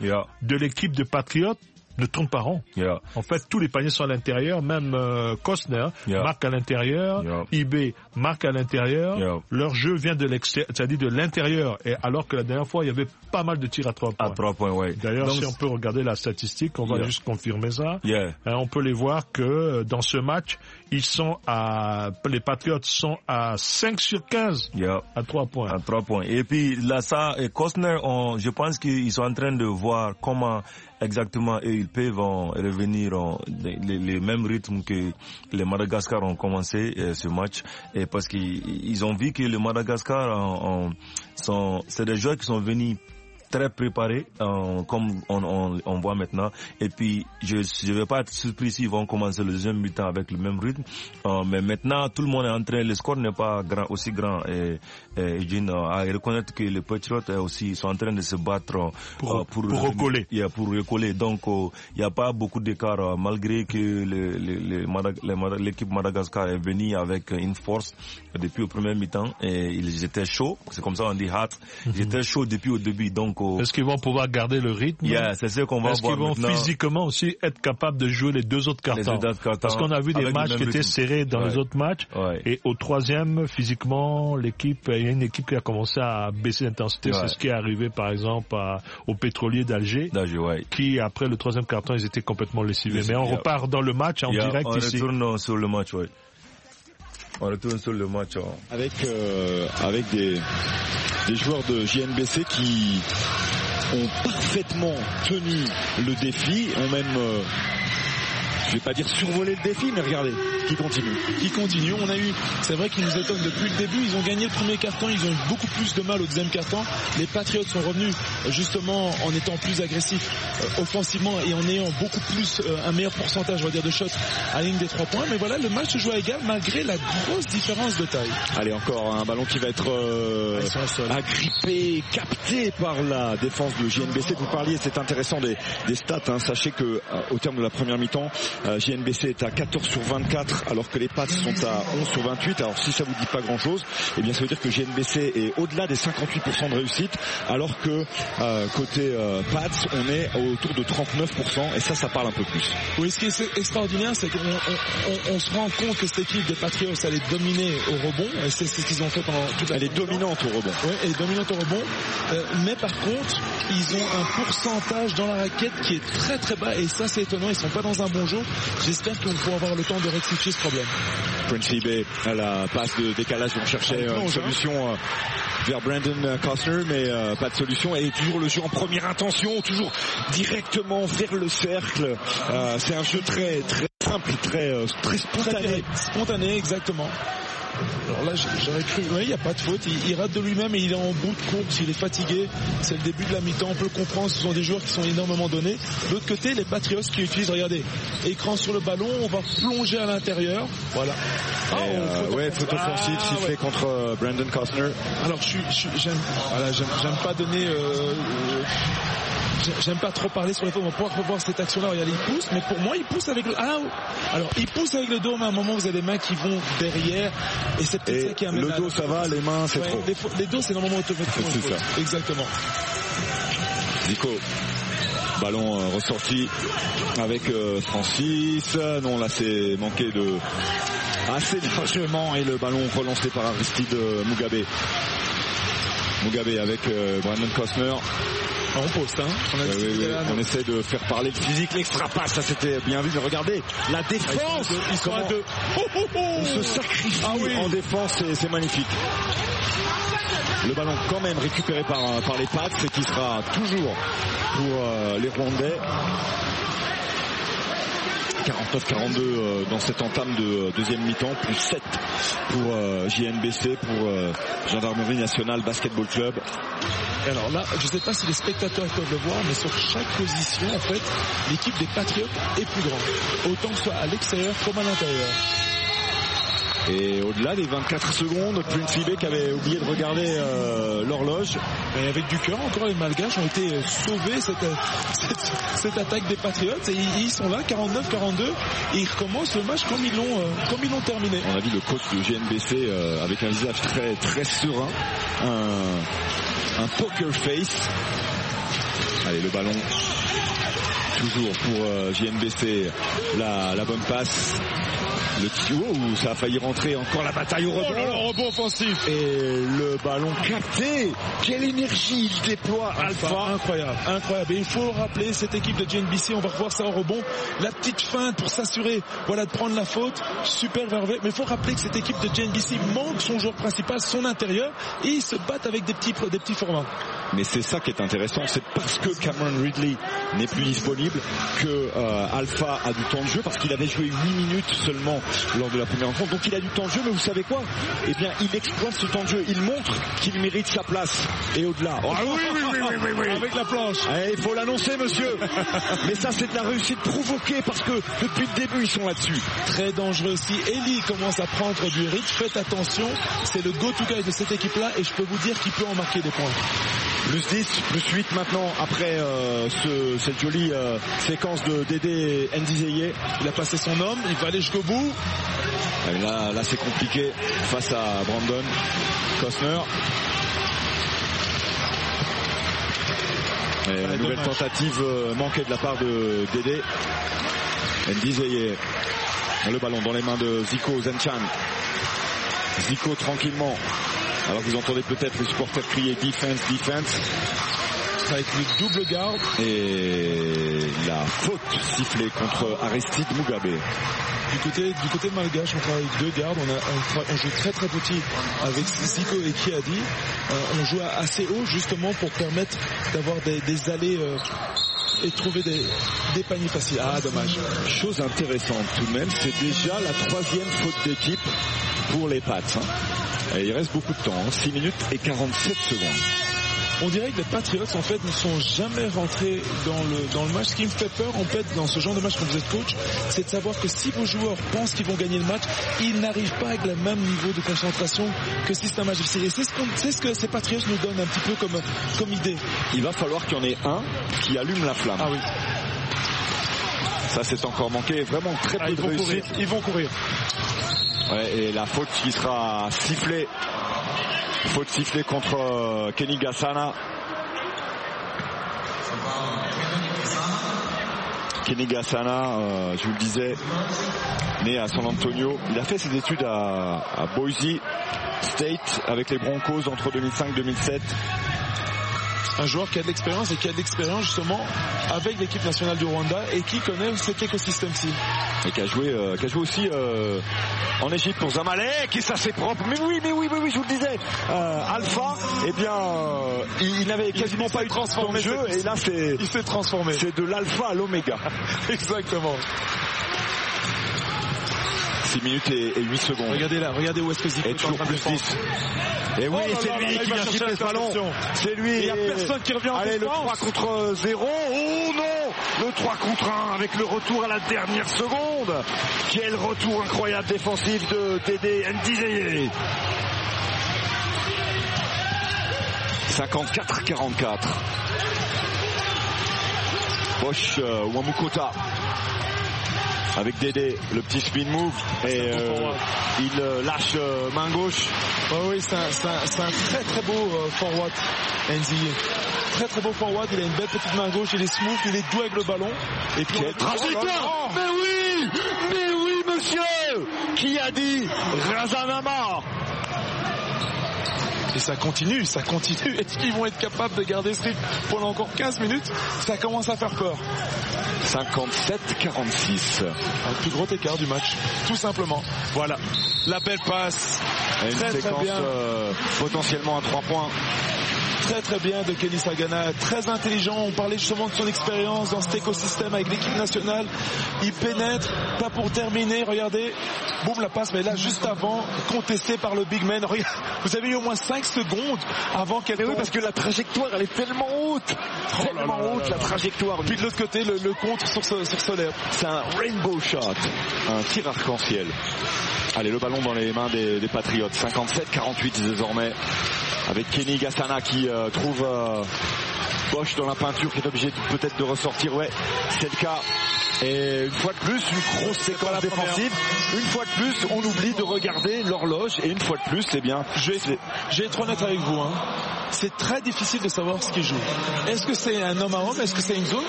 de l'équipe de Patriots ne tourne pas rond. En fait, tous les paniers sont à l'intérieur, même Costner marque à l'intérieur, eBay marque à l'intérieur. Leur jeu vient de l'extérieur, c'est-à-dire de l'intérieur, et alors que la dernière fois, il y avait pas mal de tirs à 3 points. D'ailleurs, donc, si on peut regarder la statistique, on va juste confirmer ça. On peut les voir que dans ce match, les Patriots sont à 5 sur 15 à 3 points. Et puis là, ça, et Costner, je pense qu'ils sont en train de voir comment exactement ils peuvent revenir les mêmes rythmes que les Madagascar ont commencé ce match, et parce qu'ils ont vu que les Madagascar c'est des joueurs qui sont venus très préparés, comme on voit maintenant. Et puis, je vais pas être surpris s'ils vont commencer le deuxième mi-temps avec le même rythme. Mais maintenant, tout le monde est en train, le score n'est pas aussi grand. Et Eugene à reconnaître que les Patriots aussi sont en train de se battre pour recoller. Pour recoller. Donc, il n'y a pas beaucoup d'écart, malgré que l'équipe Madagascar est venue avec une force depuis le premier mi-temps. Et ils étaient chauds. C'est comme ça on dit hot. Ils étaient chauds depuis au début. Donc, est-ce qu'ils vont pouvoir garder le rythme? C'est ce qu'on va voir. Est-ce qu'ils vont maintenant physiquement aussi être capables de jouer les deux autres cartons? Parce qu'on a vu des matchs qui étaient serrés dans les autres matchs. Et au troisième, physiquement, il y a une équipe qui a commencé à baisser l'intensité. C'est ce qui est arrivé, par exemple, au Pétrolier d'Alger. Qui, après le troisième carton, ils étaient complètement lessivés. Mais on repart dans le match en direct ici. On retourne sur le match, On retourne sur le match. Avec des joueurs de JNBC qui ont parfaitement tenu le défi, ont même, je vais pas dire survolé le défi, mais regardez, qui continue. C'est vrai qu'ils nous étonnent depuis le début. Ils ont gagné le premier carton, ils ont eu beaucoup plus de mal au deuxième carton. Les Patriots sont revenus justement en étant plus agressifs offensivement et en ayant beaucoup plus un meilleur pourcentage, on va dire, de shots à la ligne des 3 points. Mais voilà, le match se joue à égal malgré la grosse différence de taille. Allez, encore un ballon qui va être agrippé, capté par la défense de JNBC. Vous parliez, c'est intéressant des stats. Sachez que au terme de la première mi-temps, JNBC est à 14 sur 24, alors que les Pats sont à 11 sur 28. Alors si ça vous dit pas grand chose, eh bien ça veut dire que JNBC est au-delà des 58% de réussite, alors que côté Pats on est autour de 39%, et ça parle un peu plus. Oui, ce qui est extraordinaire, c'est qu'on se rend compte que cette équipe des Patriots, elle est dominée au rebond, et c'est ce qu'ils ont fait pendant toute la. Elle est dominante au rebond. Oui, elle est dominante au rebond, mais par contre ils ont un pourcentage dans la raquette qui est très très bas, et ça c'est étonnant. Ils sont pas dans un bon jeu. J'espère qu'on va avoir le temps de rectifier ce problème. Prince eBay à la passe de décalage, on cherchait une solution vers Brandon Costner, mais pas de solution, et toujours le jeu en première intention, toujours directement vers le cercle. C'est un jeu très très simple, très spontané, exactement. Alors là, j'aurais cru, il n'y a pas de faute, il rate de lui-même et il est en bout de course, il est fatigué, c'est le début de la mi-temps, on peut le comprendre, ce sont des joueurs qui sont énormément donnés. De l'autre côté, les Patriots qui utilisent, regardez, écran sur le ballon, on va plonger à l'intérieur, voilà. Faute offensive sifflée contre Brandon Costner. Alors j'aime pas donner... J'aime pas trop parler sur les fautes, on va pouvoir revoir cette action-là. Regardez, il pousse, mais pour moi, il pousse avec le... alors, il pousse avec le dos, mais à un moment, vous avez les mains qui vont derrière, et c'est peut-être ça qui amène... Le dos, ça va, les mains, c'est trop. Les dos, c'est normalement automatiquement. C'est ça. Exactement. Nico. Ballon ressorti avec Francis. Non, là, c'est manqué de... assez largement, et le ballon relancé par Aristide Mugabe. Mugabe avec Brandon Costner. On poste, on essaie de faire parler le physique, l'extra passe, ça c'était bien vu, mais regardez, la défense, ils sont à deux. On se sacrifie en défense, c'est magnifique. Le ballon quand même récupéré par les Pats, et qui sera toujours pour les Rwandais. 49-42 dans cette entame de deuxième mi-temps, plus 7 pour JNBC, pour Gendarmerie Nationale Basketball Club. Alors là, je ne sais pas si les spectateurs peuvent le voir, mais sur chaque position, en fait, l'équipe des Patriots est plus grande, autant que ce soit à l'extérieur comme à l'intérieur. Et au-delà des 24 secondes, Prince eBay qui avait oublié de regarder l'horloge. Et avec du cœur, encore les Malgaches ont été sauvés cette attaque des Patriots. Et ils sont là, 49-42. Et ils recommencent le match comme ils l'ont terminé. On a vu le coach de GNBC avec un visage très, très serein. Un poker face. Allez, le ballon toujours pour JNBC, la bonne passe. Le tuyau, ça a failli rentrer, encore la bataille au rebond. Oh là là, rebond offensif. Et le ballon capté. Quelle énergie il déploie, Alpha. Incroyable, incroyable. Et il faut rappeler cette équipe de JNBC, on va revoir ça au rebond. La petite feinte pour s'assurer, voilà, de prendre la faute. Super vervé. Mais il faut rappeler que cette équipe de JNBC manque son joueur principal, son intérieur, et ils se battent avec des petits formats. Mais c'est ça qui est intéressant, c'est parce que Cameron Ridley n'est plus disponible que Alpha a du temps de jeu, parce qu'il avait joué 8 minutes seulement lors de la première rencontre, donc il a du temps de jeu. Mais vous savez quoi? Eh bien, il exploite ce temps de jeu, il montre qu'il mérite sa place et au-delà. Oh, oui. Avec la planche. Il faut l'annoncer, monsieur. Mais ça, c'est de la réussite provoquée, parce que depuis le début ils sont là-dessus. Très dangereux. Si Eli commence à prendre du rythme, faites attention, c'est le go-to guy de cette équipe-là, et je peux vous dire qu'il peut en marquer des points. Plus 10, plus 8 maintenant après cette jolie séquence de Dédé Ndizeye. Il a passé son homme, il va aller jusqu'au bout. Et là c'est compliqué face à Brandon Costner. Et une nouvelle tentative manquée de la part de Dédé. Ndizeye. Le ballon dans les mains de Zico Zenchan. Zico tranquillement. Alors vous entendez peut-être les supporters crier defense, defense. Avec le double garde. Et la faute sifflée contre Aristide Mugabe. Du côté malgache, on travaille avec deux gardes. On joue très très petit avec Zico et Kiadi. On joue assez haut justement pour permettre d'avoir des allées et trouver des paniers faciles. Ah, dommage. Chose intéressante tout de même, c'est déjà la 3e faute d'équipe pour les Pats. Et il reste beaucoup de temps, 6 minutes et 47 secondes. On dirait que les Patriots en fait ne sont jamais rentrés dans le match. Ce qui me fait peur en fait dans ce genre de match quand vous êtes coach, c'est de savoir que si vos joueurs pensent qu'ils vont gagner le match, ils n'arrivent pas avec le même niveau de concentration que si c'est un match difficile. Et c'est ce que ces Patriots nous donnent un petit peu comme idée. Il va falloir qu'il y en ait un qui allume la flamme. Ah oui. Ça c'est encore manqué, vraiment très peu de réussite. Ils vont courir. Ouais, et la faute qui sera sifflée. Faute sifflée contre Kenny Gassana. Kenny Gassana, je vous le disais, né à San Antonio. Il a fait ses études à Boise State avec les Broncos entre 2005 et 2007. Un joueur qui a de l'expérience et qui a de l'expérience justement avec l'équipe nationale du Rwanda et qui connaît cet écosystème-ci. Et qui a joué aussi en Égypte pour Zamalek, et ça c'est propre. Mais oui, je vous le disais. Alpha, eh bien, il n'avait quasiment pas eu de transformé de jeu, et là il s'est transformé. C'est de l'alpha à l'oméga. Exactement. 6 minutes et 8 secondes. Regardez où est-ce que Zico est en train de défendre. Et oui, c'est lui qui vient chercher ce ballon. C'est lui. Il n'y a personne qui revient en défense. Allez, le 3 contre 0. Oh non, le 3 contre 1 avec le retour à la dernière seconde. Quel retour incroyable défensif de Dédé Ndizeye. 54-44. Bosch Wamukota. Avec Dédé, le petit spin move, et il lâche main gauche. Oh oui, c'est un très très beau forward, Ndizeye. Très très beau forward, il a une belle petite main gauche, il est smooth, il est doux avec le ballon. Et puis trajectoire. Mais oui monsieur, qui a dit Razanama? Et ça continue. Est-ce qu'ils vont être capables de garder ce rythme pendant encore 15 minutes? Ça commence à faire peur. 57-46. Un plus gros écart du match, tout simplement. Voilà, la belle passe. Une séquence très bien. Potentiellement à 3 points. Très très bien de Kenny Sagana, très intelligent. On parlait justement de son expérience dans cet écosystème avec l'équipe nationale. Il pénètre, pas pour terminer, regardez, boum la passe, mais là juste avant, contesté par le big man. Regarde, vous avez eu au moins 5 secondes avant qu'elle tombe. Oui, parce que la trajectoire elle est tellement haute, la trajectoire. Puis de l'autre côté, le contre sur Solaire. C'est un rainbow shot, un tir arc-en-ciel. Allez, le ballon dans les mains des Patriotes. 57-48 désormais. Avec Kenny Gassana qui trouve Bosch dans la peinture, qui est obligé peut-être de ressortir. Ouais, c'est le cas. Et une fois de plus, une grosse séquence défensive. Une fois de plus, on oublie de regarder l'horloge. Et une fois de plus, eh bien, je vais être honnête avec vous. c'est très difficile de savoir ce qu'il joue. Est-ce que c'est un homme à homme? Est-ce que c'est une zone?